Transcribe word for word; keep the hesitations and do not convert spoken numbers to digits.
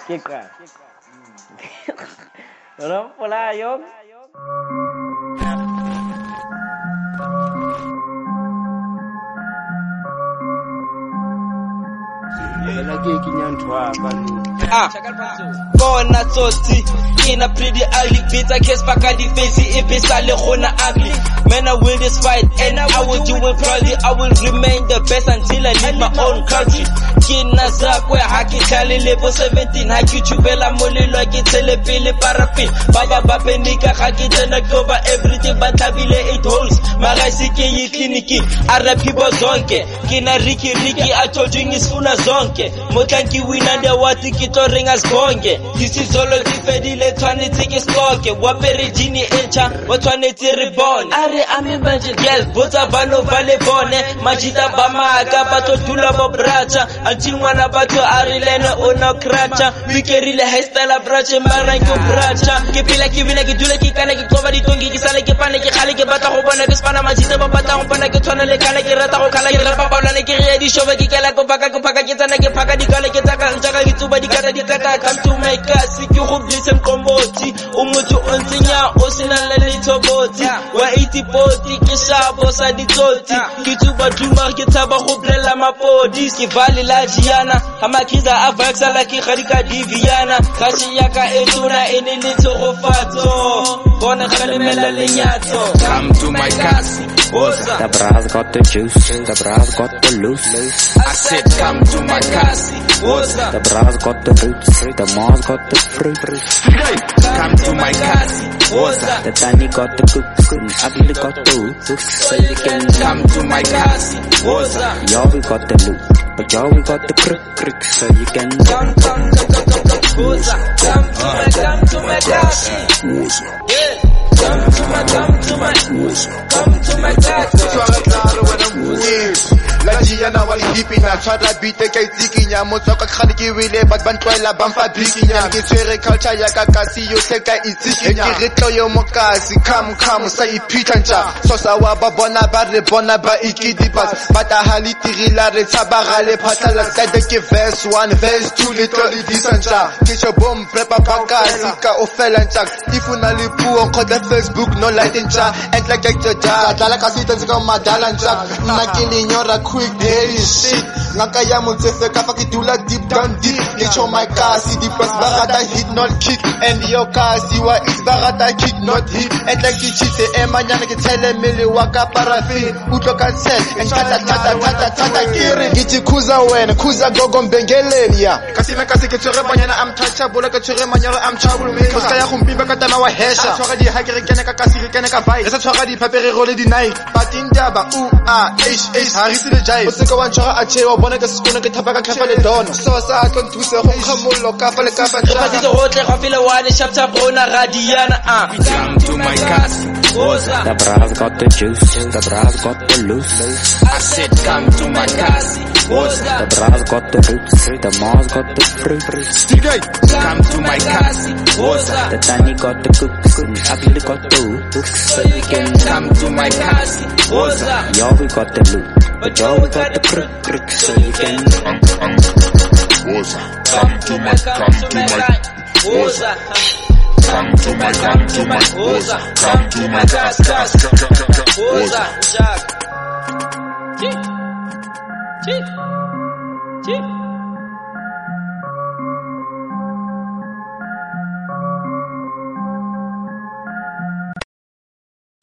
Kika. Ano pala yung? Ah, bona tsotsi ina pretty ugly bitch I guess back at the face if it's all ugly. Man, I win this fight and I will do it proudly. I will remain the best until I leave my own country. Kina zakwe haki chali level seventeen haki chubela molilo ki telepele parapin. Baba babe nika haki tena cover everything but tabile eight holes. Magasi ke yi kliniki ara people zonke. Kina Ricky Ricky I told you ngisfuna zonke. Motanki wina the wati kito ringas bonge. This is all of the fedile twaneti ke stoke. Wapere jini encha watwaneti reborn. Are ame banje girl bota bano vale bone. Majita bamaga bato dula bo bracha. Until mwana bato arilene ono kracha. Wikerile haistala bracha mara nko bracha. Kepila kivile kidule kikane kikoba ditongi kisale kipane kikhale kibata hobana kispana majita babata hombana kitwana le kane kirata ho kala kirapa babla ne kiriya di shobe kikala ko paka ko paka kitana ke paka di kale kitaka ntaka kitsuba di kata di kata come to my kasi ke go blitse mkomoti o motho o ntsenya o sina le letoboti wa eighty forty ke shabo sa ditsoti kitsuba duma ke tsaba go blela mapodi ke vale la Giana amakiza avaxa la ke gadika diviana kasi yaka etuna ene le tsogofatso bona galemela lenyatso come to my kasi oza the bras got the juice the bras got the loose I said come to my kasi oza the bras got the roots the moss got the fruit come to my kasi oza the tiny got the cooks and ugly got the hooks so you can come to my kasi oza yo we got the loot but yo we got the crook crook so you can come come come oza come to my come to my kasi oza yeah come to my come to my come to my kasi la Giana wa hippie na tshwara beat ke tsikinya motsoka khale ke wile bat bantwela ba mfa bikinya ke tswere culture ya ka kasi yo se ka itsikinya ke retlo yo mokasi come come sa iphitla ntsha so sa wa ba bona ba re bona ba ikidipas bata hali tirila re tsabagale phatala side ke verse one verse two little disantsha ke cho bom prepa pakasi ka ofela ntsha ifuna le puo khoda Facebook no light ntsha and like ke tja dala kasi tse ka madala ntsha nna ke lenyora quick daily shit ngaka ya motsefe ka fa ke dula deep down deep le cho my kasi di pass bagata hit not kick and your kasi wa is bagata kick not hit and like ke chite e manyana ke tshele mele wa ka parafin utlo cancel and tata tata tata tata kiri githi khuza wena khuza gogo mbengeleli ya kasi na kasi ke tsore banyana am touchable ke tsore manyalo am trouble me ka ya gompimba ka tama wa hesha tsore di hakere kene ka kasi kene ka vibe re sa tsore di papere role di night batindaba u a h h harisi le jai boseka wa ntshwa a chewa bona ka sekone ke thapa ka khafa le dona so sa tlo ntuse go khamollo ka fa le ka fa ka di hotle ga fele one chapter bona radiana ah come to my kasi oza the bras got the juice the bras got the loose I said come to my kasi oza the bras got the roots the moss got the fruit come to my kasi oza the tiny got the cooks and ugly got the hooks so you can come to my kasi oza yo we got the loot but yo we got the crook crook so you can oza come to my come to my oza come to my come to my oza come to my gas gas oza jack chip chip chip